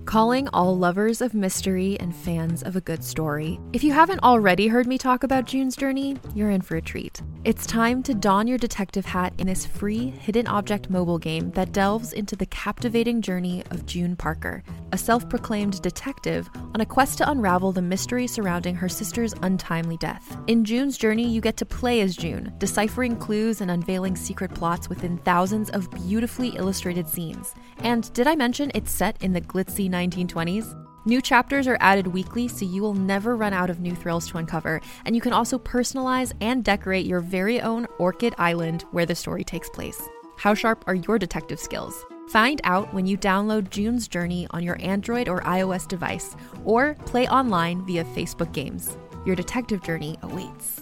Calling all lovers of mystery and fans of a good story. If you haven't already heard me talk about June's Journey, you're in for a treat. It's time to don your detective hat in this free hidden object mobile game that delves into the captivating journey of June Parker, a self-proclaimed detective on a quest to unravel the mystery surrounding her sister's untimely death. In June's Journey, you get to play as June, deciphering clues and unveiling secret plots within thousands of beautifully illustrated scenes. And did I mention it's set in the glitzy 1920s? New chapters are added weekly, so you will never run out of new thrills to uncover, and you can also personalize and decorate your very own Orchid Island where the story takes place. How sharp are your detective skills? Find out when you download June's Journey on your Android or iOS device, or play online via Facebook Games. Your detective journey awaits.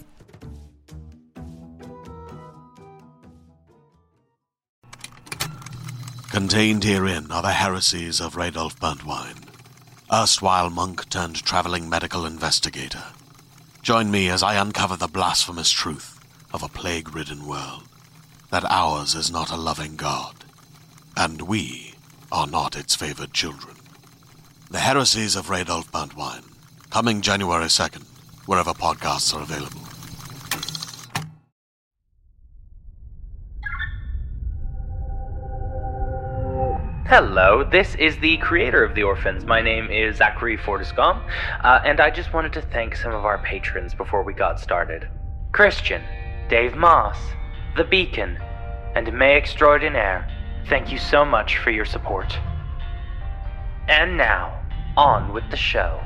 Contained herein are the heresies of Radolf Burntwine, erstwhile monk turned traveling medical investigator. Join me as I uncover the blasphemous truth of a plague-ridden world, that ours is not a loving God, and we are not its favored children. The heresies of Radolf Burntwine, coming January 2nd, wherever podcasts are available. Hello, this is the creator of The Orphans. My name is Zachary Fortescombe, and I just wanted to thank some of our patrons before we got started. Christian, Dave Moss, The Beacon, and May Extraordinaire, thank you so much for your support. And now, on with the show.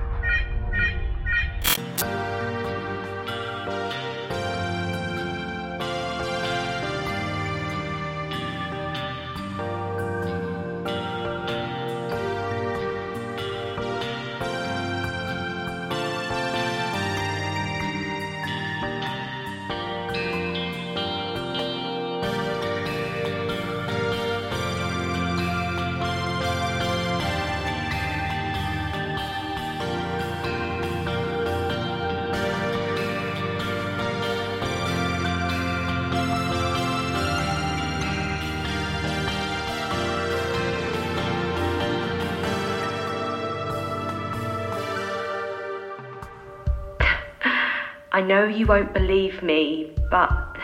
I know you won't believe me, but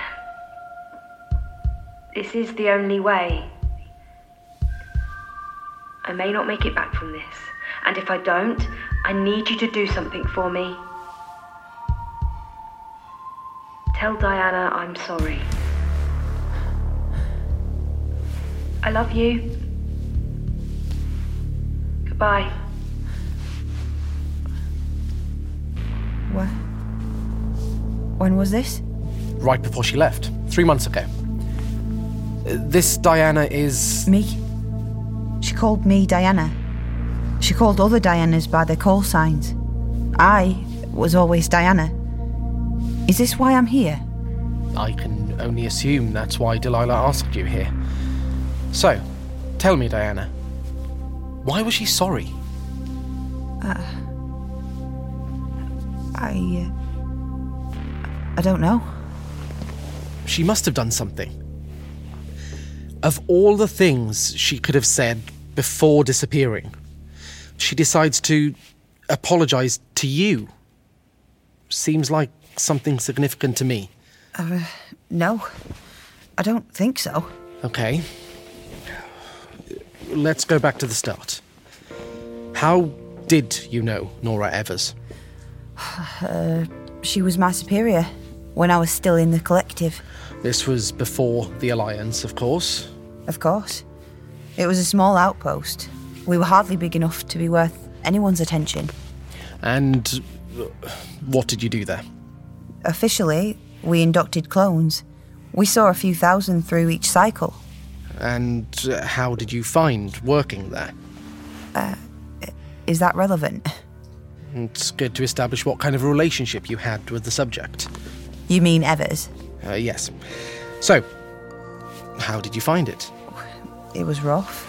this is the only way. I may not make it back from this, and if I don't, I need you to do something for me. Tell Diana I'm sorry. I love you. Goodbye. What? When was this? Right before she left, 3 months ago. This Diana is... Me? She called me Diana. She called other Dianas by their call signs. I was always Diana. Is this why I'm here? I can only assume that's why Delilah asked you here. So, tell me, Diana, why was she sorry? I don't know. She must have done something. Of all the things she could have said before disappearing, she decides to apologize to you. Seems like something significant to me. No. I don't think so. Okay. Let's go back to the start. How did you know Nora Evers? She was my superior when I was still in the collective. This was before the Alliance, of course. Of course. It was a small outpost. We were hardly big enough to be worth anyone's attention. And what did you do there? Officially, we inducted clones. We saw a few thousand through each cycle. And how did you find working there? Is that relevant? It's good to establish what kind of relationship you had with the subject. You mean Evers? Yes. So, how did you find it? It was rough.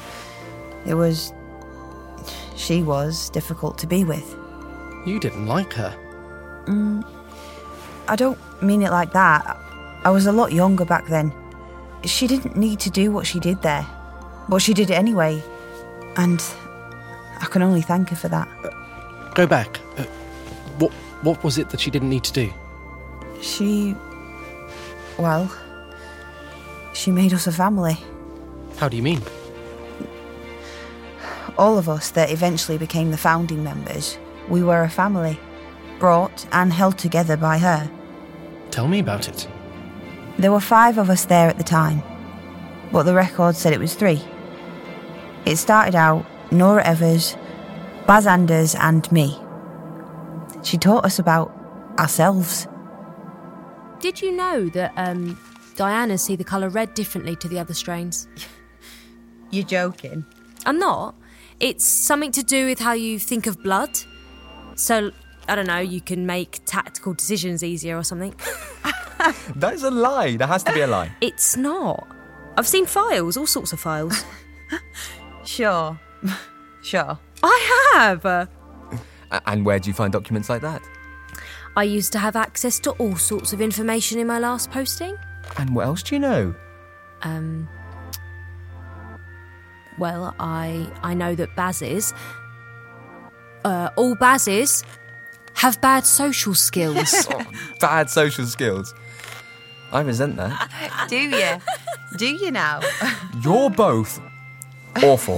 She was difficult to be with. You didn't like her. I don't mean it like that. I was a lot younger back then. She didn't need to do what she did there. But she did it anyway. And I can only thank her for that. Go back. What was it that she didn't need to do? She made us a family. How do you mean? All of us that eventually became the founding members, we were a family, brought and held together by her. Tell me about it. There were 5 of us there at the time, but the record said it was 3. It started out Nora Evers, Baz Anders and me. She taught us about ourselves. Did you know that Dianas see the colour red differently to the other strains? You're joking? I'm not. It's something to do with how you think of blood. So, I don't know, you can make tactical decisions easier or something. That is a lie. That has to be a lie. It's not. I've seen files, all sorts of files. Sure. I have! And where do you find documents like that? I used to have access to all sorts of information in my last posting. And what else do you know? Well, I know that Bazes, all Bazes, have bad social skills. Bad social skills. I resent that. Do you? Do you now? You're both awful.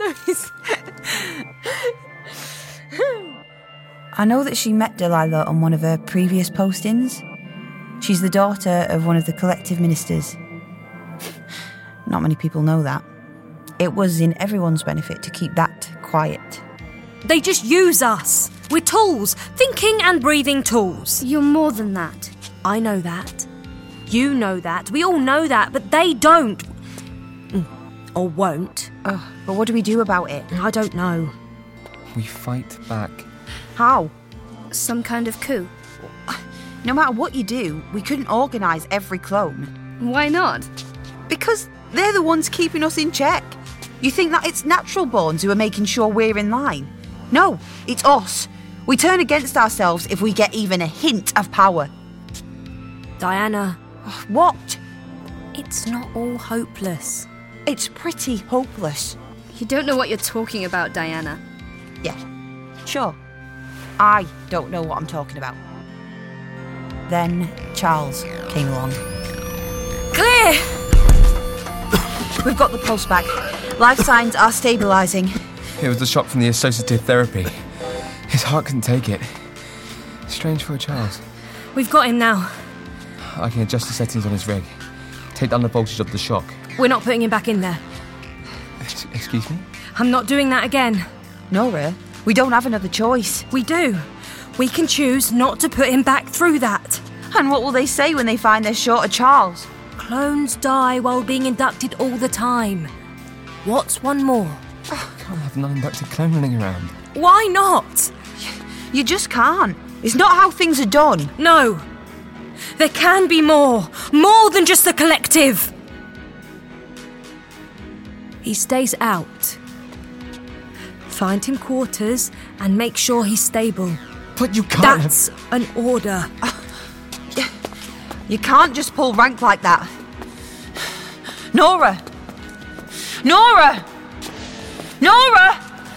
I know that she met Delilah on one of her previous postings. She's the daughter of one of the collective ministers. Not many people know that. It was in everyone's benefit to keep that quiet. They just use us. We're tools, thinking and breathing tools. You're more than that. I know that. You know that. We all know that, but they don't. Or won't. But what do we do about it? I don't know. We fight back. How? Some kind of coup. No matter what you do, we couldn't organise every clone. Why not? Because they're the ones keeping us in check. You think that it's natural borns who are making sure we're in line? No, it's us. We turn against ourselves if we get even a hint of power. Diana. What? It's not all hopeless. It's pretty hopeless. You don't know what you're talking about, Diana. Yeah, sure. I don't know what I'm talking about. Then Charles came along. Clear! We've got the pulse back. Life signs are stabilising. It was the shock from the associative therapy. His heart couldn't take it. Strange for a child. We've got him now. I can adjust the settings on his rig. Take down the voltage of the shock. We're not putting him back in there. Excuse me? I'm not doing that again. Nora, we don't have another choice. We do. We can choose not to put him back through that. And what will they say when they find they're short of Charles? Clones die while being inducted all the time. What's one more? Can't have an uninducted clone running around. Why not? You just can't. It's not how things are done. No. There can be more. More than just the collective. He stays out. Find him quarters and make sure he's stable. But you can't. That's an order. You can't just pull rank like that. Nora! Nora! Nora!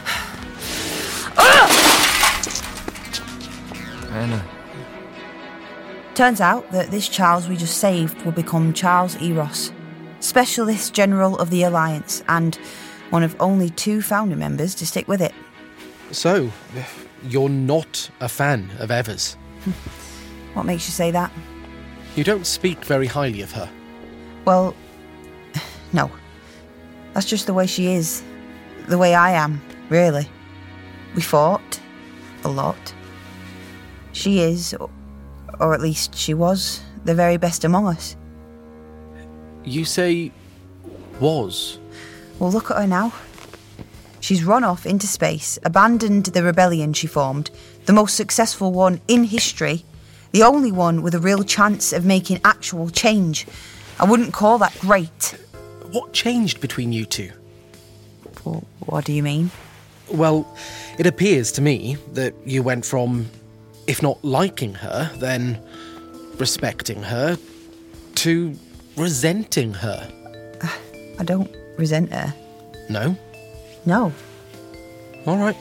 Anna. Turns out that this Charles we just saved will become Charles Eros, Specialist General of the Alliance, and one of only 2 founder members to stick with it. So, you're not a fan of Evers? What makes you say that? You don't speak very highly of her. Well, no. That's just the way she is. The way I am, really. We fought a lot. She is, or at least she was, the very best among us. You say was? Well, look at her now. She's run off into space, abandoned the rebellion she formed, the most successful one in history, the only one with a real chance of making actual change. I wouldn't call that great. What changed between you two? Well, what do you mean? Well, it appears to me that you went from, if not liking her, then respecting her, to resenting her. I don't resent her. No? No. All right.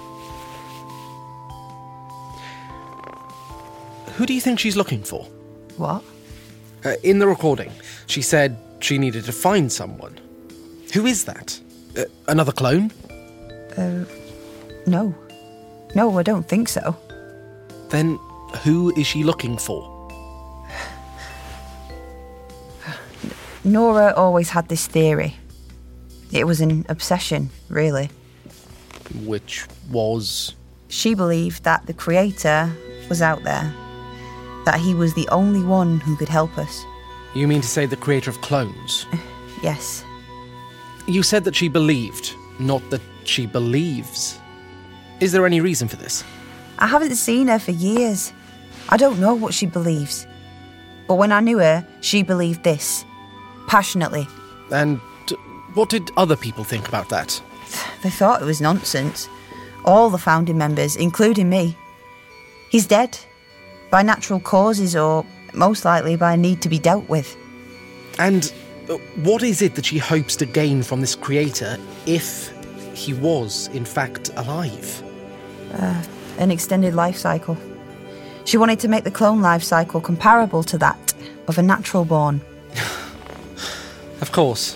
Who do you think she's looking for? What? In the recording, she said she needed to find someone. Who is that? Another clone? No. No, I don't think so. Then who is she looking for? Nora always had this theory. It was an obsession, really. Which was? She believed that the Creator was out there. That he was the only one who could help us. You mean to say the creator of clones? Yes. You said that she believed, not that she believes. Is there any reason for this? I haven't seen her for years. I don't know what she believes. But when I knew her, she believed this. Passionately. And what did other people think about that? They thought it was nonsense. All the founding members, including me. He's dead. By natural causes, or most likely by a need to be dealt with. And what is it that she hopes to gain from this creator if he was, in fact, alive? An extended life cycle. She wanted to make the clone life cycle comparable to that of a natural born. Of course.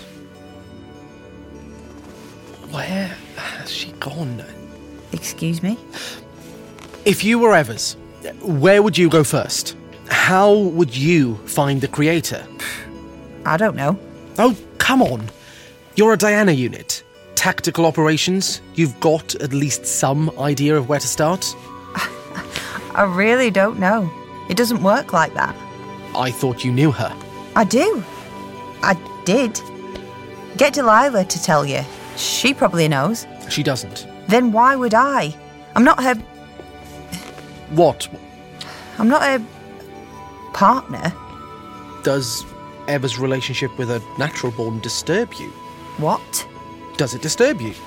Where has she gone? Excuse me? If you were Evers, where would you go first? How would you find the creator? I don't know. Oh, come on. You're a Diana unit. Tactical operations, you've got at least some idea of where to start? I really don't know. It doesn't work like that. I thought you knew her. I do. I did. Get Delilah to tell you. She probably knows. She doesn't. Then why would I? I'm not her... What? I'm not her... partner. Does Evers' relationship with a natural born disturb you? What? Does it disturb you?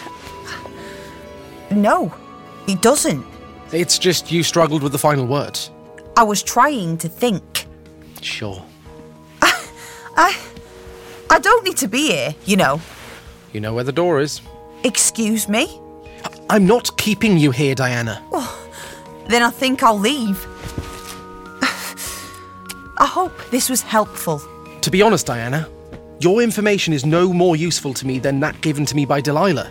No, it doesn't. It's just you struggled with the final word. I was trying to think. Sure. I don't need to be here, you know. You know where the door is. Excuse me? I'm not keeping you here, Diana. Then I think I'll leave. I hope this was helpful. To be honest, Diana, your information is no more useful to me than that given to me by Delilah.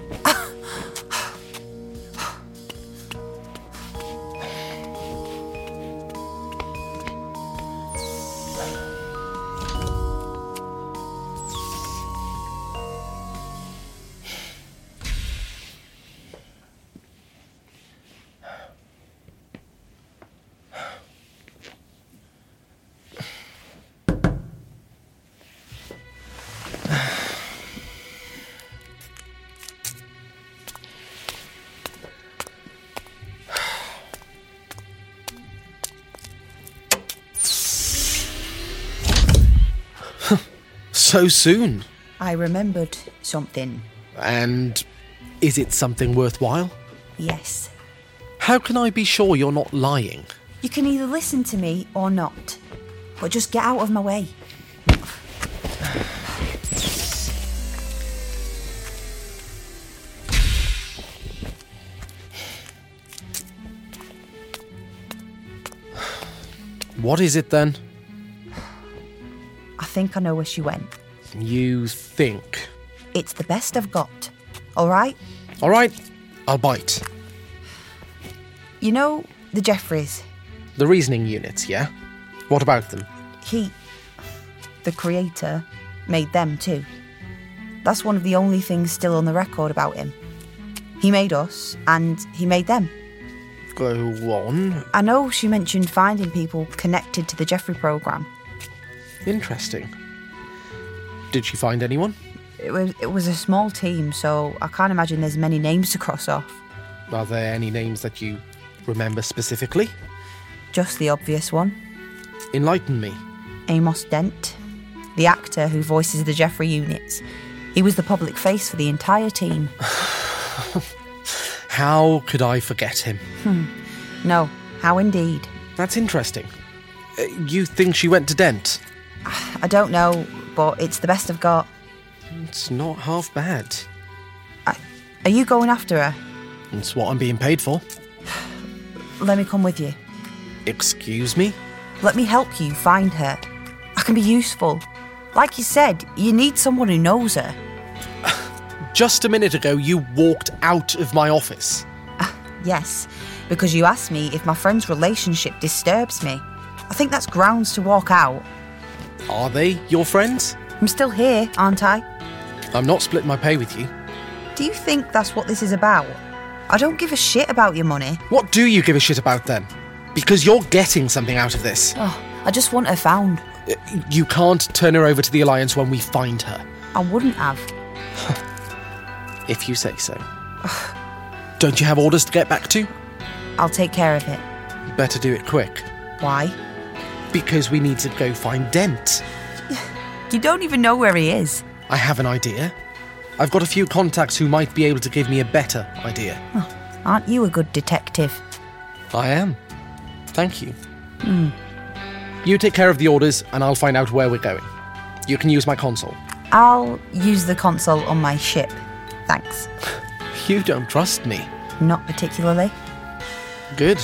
So soon. I remembered something. And is it something worthwhile? Yes. How can I be sure you're not lying? You can either listen to me or not. But just get out of my way. What is it then? I think I know where she went. You think? It's the best I've got. All right? All right, I'll bite. You know the Jeffreys? The reasoning units, yeah? What about them? He, the creator, made them too. That's one of the only things still on the record about him. He made us, and he made them. Go on. I know she mentioned finding people connected to the Jeffrey program. Interesting. Did she find anyone? It was a small team, so I can't imagine there's many names to cross off. Are there any names that you remember specifically? Just the obvious one. Enlighten me. Amos Dent, the actor who voices the Jeffrey units. He was the public face for the entire team. How could I forget him? No, how indeed. That's interesting. You think she went to Dent? I don't know, but it's the best I've got. It's not half bad. Are you going after her? It's what I'm being paid for. Let me come with you. Excuse me? Let me help you find her. I can be useful. Like you said, you need someone who knows her. Just a minute ago, you walked out of my office. Yes, because you asked me if my friend's relationship disturbs me. I think that's grounds to walk out. Are they your friends? I'm still here, aren't I? I'm not splitting my pay with you. Do you think that's what this is about? I don't give a shit about your money. What do you give a shit about then? Because you're getting something out of this. Oh, I just want her found. You can't turn her over to the Alliance when we find her. I wouldn't have. If you say so. Don't you have orders to get back to? I'll take care of it. Better do it quick. Why? Because we need to go find Dent. You don't even know where he is. I have an idea. I've got a few contacts who might be able to give me a better idea. Oh, aren't you a good detective? I am. Thank you. You take care of the orders and I'll find out where we're going. You can use my console. I'll use the console on my ship. Thanks. You don't trust me. Not particularly. Good.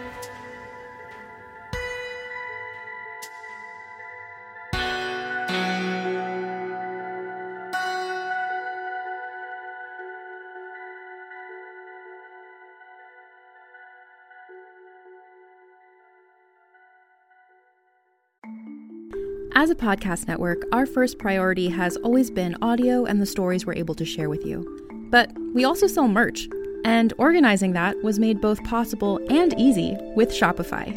As a podcast network, our first priority has always been audio and the stories we're able to share with you. But we also sell merch, and organizing that was made both possible and easy with Shopify.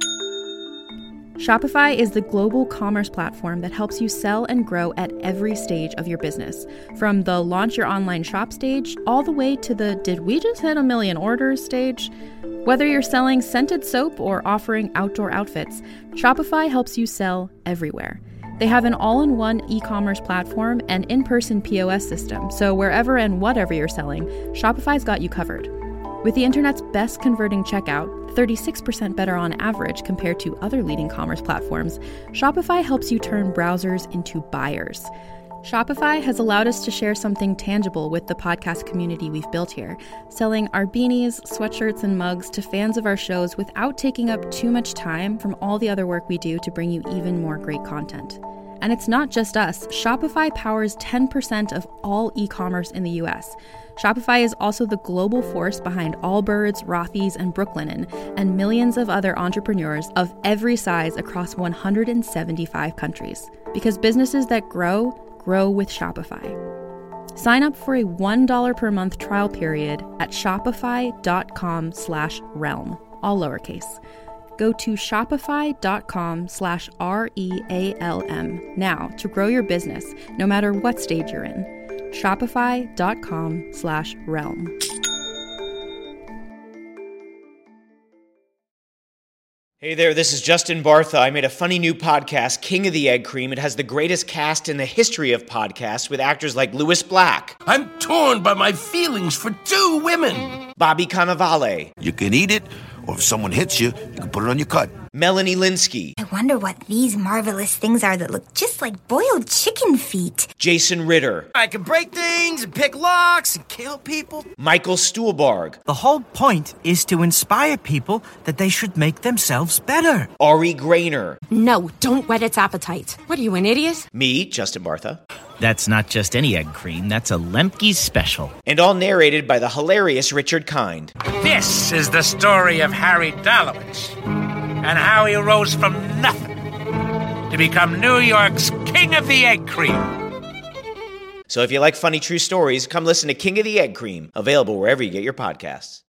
Shopify is the global commerce platform that helps you sell and grow at every stage of your business, from the launch your online shop stage all the way to the did we just hit 1 million orders stage. Whether you're selling scented soap or offering outdoor outfits, Shopify helps you sell everywhere. They have an all-in-one e-commerce platform and in-person POS system, so wherever and whatever you're selling, Shopify's got you covered. With the internet's best converting checkout, 36% better on average compared to other leading commerce platforms, Shopify helps you turn browsers into buyers. Shopify has allowed us to share something tangible with the podcast community we've built here, selling our beanies, sweatshirts, and mugs to fans of our shows without taking up too much time from all the other work we do to bring you even more great content. And it's not just us. Shopify powers 10% of all e-commerce in the US. Shopify is also the global force behind Allbirds, Rothy's, and Brooklinen, and millions of other entrepreneurs of every size across 175 countries. Because businesses that grow with Shopify. Sign up for a $1 per month trial period at shopify.com/realm, all lowercase. Go to shopify.com/REALM now to grow your business, no matter what stage you're in. Shopify.com/realm. Hey there, this is Justin Bartha. I made a funny new podcast, King of the Egg Cream. It has the greatest cast in the history of podcasts with actors like Louis Black. I'm torn by my feelings for 2 women. Bobby Cannavale. You can eat it, or if someone hits you, you can put it on your cut. Melanie Linsky. I wonder what these marvelous things are that look just like boiled chicken feet. Jason Ritter. I can break things and pick locks and kill people. Michael Stuhlbarg. The whole point is to inspire people that they should make themselves better. Ari Grainer. No, don't whet its appetite. What are you, an idiot? Me, Justin Bartha. That's not just any egg cream, that's a Lemke's special. And all narrated by the hilarious Richard Kind. This is the story of Harry Dalowitz and how he rose from nothing to become New York's King of the Egg Cream. So if you like funny true stories, come listen to King of the Egg Cream, available wherever you get your podcasts.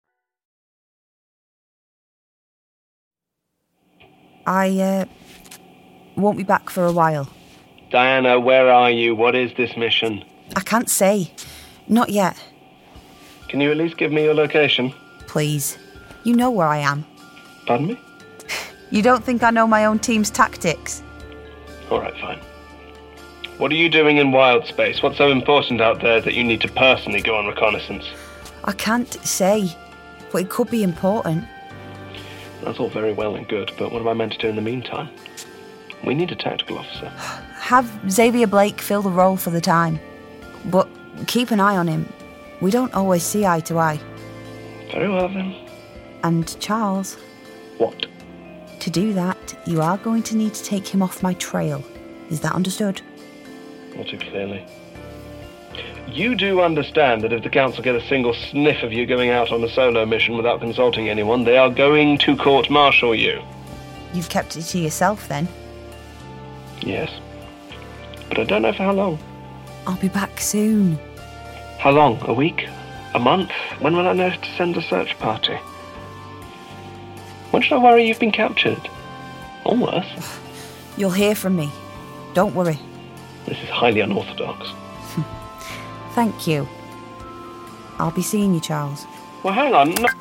I won't be back for a while. Diana, where are you? What is this mission? I can't say. Not yet. Can you at least give me your location? Please. You know where I am. Pardon me? You don't think I know my own team's tactics? All right, fine. What are you doing in wild space? What's so important out there that you need to personally go on reconnaissance? I can't say, but it could be important. That's all very well and good, but what am I meant to do in the meantime? We need a tactical officer. Have Xavier Blake fill the role for the time. But keep an eye on him. We don't always see eye to eye. Very well, then. And Charles, What? to do that, you are going to need to take him off my trail. Is that understood? Not too clearly. You do understand that if the Council get a single sniff of you going out on a solo mission without consulting anyone, they are going to court-martial you. You've kept it to yourself, then? Yes. But I don't know for how long. I'll be back soon. How long? A week? A month? When will I know to send a search party? When should I worry you've been captured? Or worse. You'll hear from me. Don't worry. This is highly unorthodox. Thank you. I'll be seeing you, Charles. Well, hang on. No.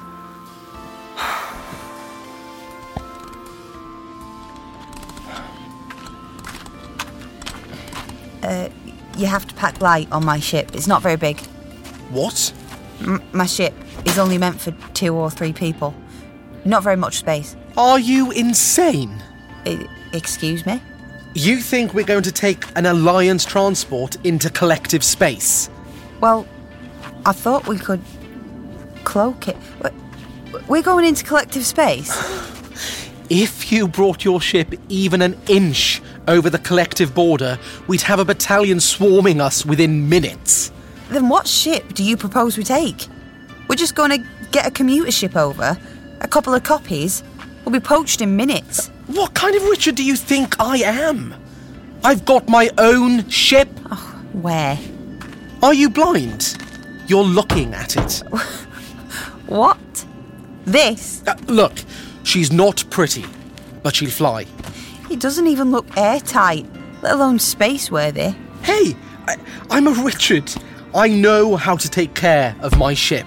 You have to pack light on my ship. It's not very big. What? My ship is only meant for 2 or 3 people. Not very much space. Are you insane? Excuse me? You think we're going to take an Alliance transport into collective space? Well, I thought we could cloak it. We're going into collective space? If you brought your ship even an inch over the collective border, we'd have a battalion swarming us within minutes. Then what ship do you propose we take? We're just going to get a commuter ship over, a couple of copies. We'll be poached in minutes. What kind of Richard do you think I am? I've got my own ship. Oh, where? Are you blind? You're looking at it. What? This? Look, she's not pretty, but she'll fly. It doesn't even look airtight, let alone space-worthy. Hey, I'm a Richard. I know how to take care of my ship.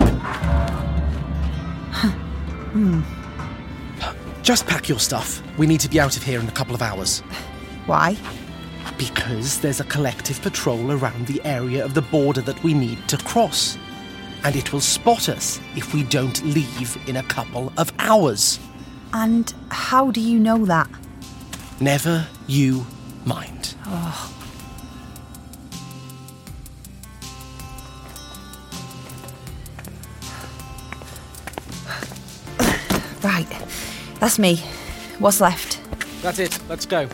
Just pack your stuff. We need to be out of here in a couple of hours. Why? Because there's a collective patrol around the area of the border that we need to cross. And it will spot us if we don't leave in a couple of hours. And how do you know that? Never you mind. Oh. Right, that's me. What's left? That's it. Let's go.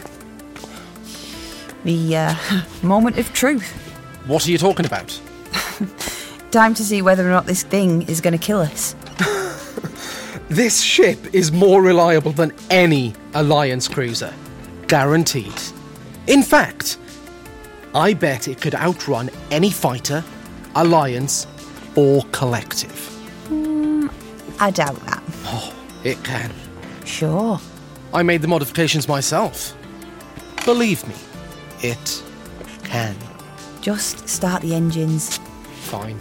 The moment of truth. What are you talking about? Time to see whether or not this thing is going to kill us. This ship is more reliable than any Alliance cruiser. Guaranteed. In fact, I bet it could outrun any fighter, Alliance, or collective. I doubt that. Oh, it can. Sure. I made the modifications myself. Believe me, it can. Just start the engines. Fine.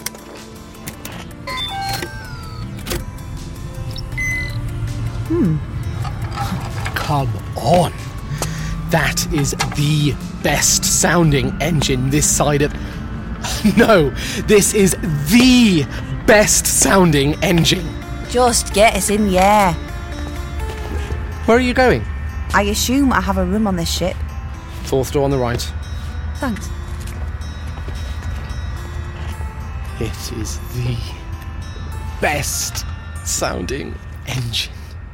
Come on. That is the best sounding engine this side of... No, this is the best sounding engine. Just get us in the air. Where are you going? I assume I have a room on this ship. 4th door on the right. Thanks. It is the best sounding engine.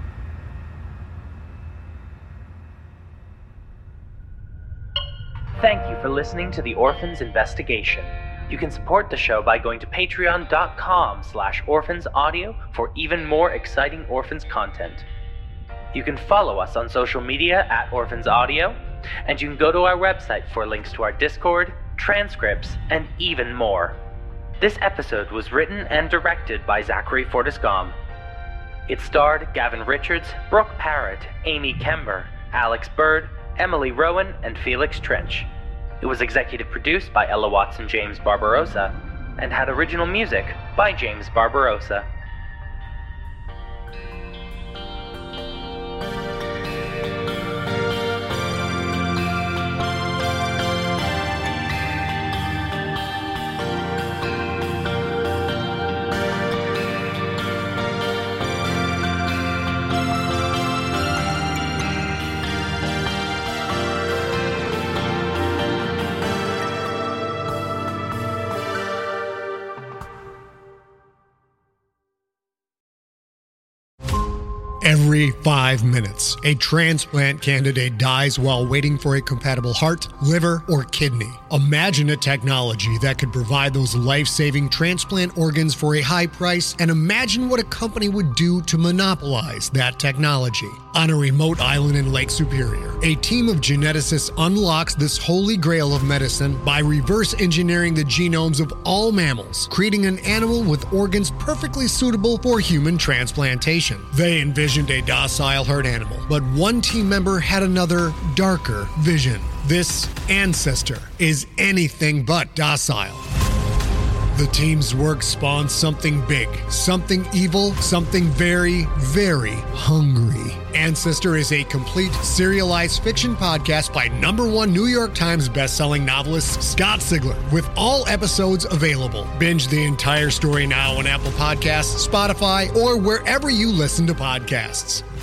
Thank you for listening to The Orphans Investigation. You can support the show by going to patreon.com/orphansaudio for even more exciting Orphans content. You can follow us on social media at Orphans Audio, and you can go to our website for links to our Discord, transcripts, and even more. This episode was written and directed by Zachary Fortiscom. It starred Gavin Richards, Brooke Parrott, Amy Kember, Alex Bird, Emily Rowan, and Felix Trench. It was executive produced by Ella Watson James Barbarossa, and had original music by James Barbarossa. Every 5 minutes, a transplant candidate dies while waiting for a compatible heart, liver, or kidney. Imagine a technology that could provide those life-saving transplant organs for a high price, and imagine what a company would do to monopolize that technology. On a remote island in Lake Superior, a team of geneticists unlocks this holy grail of medicine by reverse engineering the genomes of all mammals, creating an animal with organs perfectly suitable for human transplantation. They envisioned a docile herd animal, but one team member had another, darker vision. This ancestor is anything but docile. The team's work spawned something big, something evil, something very, very hungry. Ancestor is a complete serialized fiction podcast by #1 New York Times bestselling novelist Scott Sigler, with all episodes available. Binge the entire story now on Apple Podcasts, Spotify, or wherever you listen to podcasts.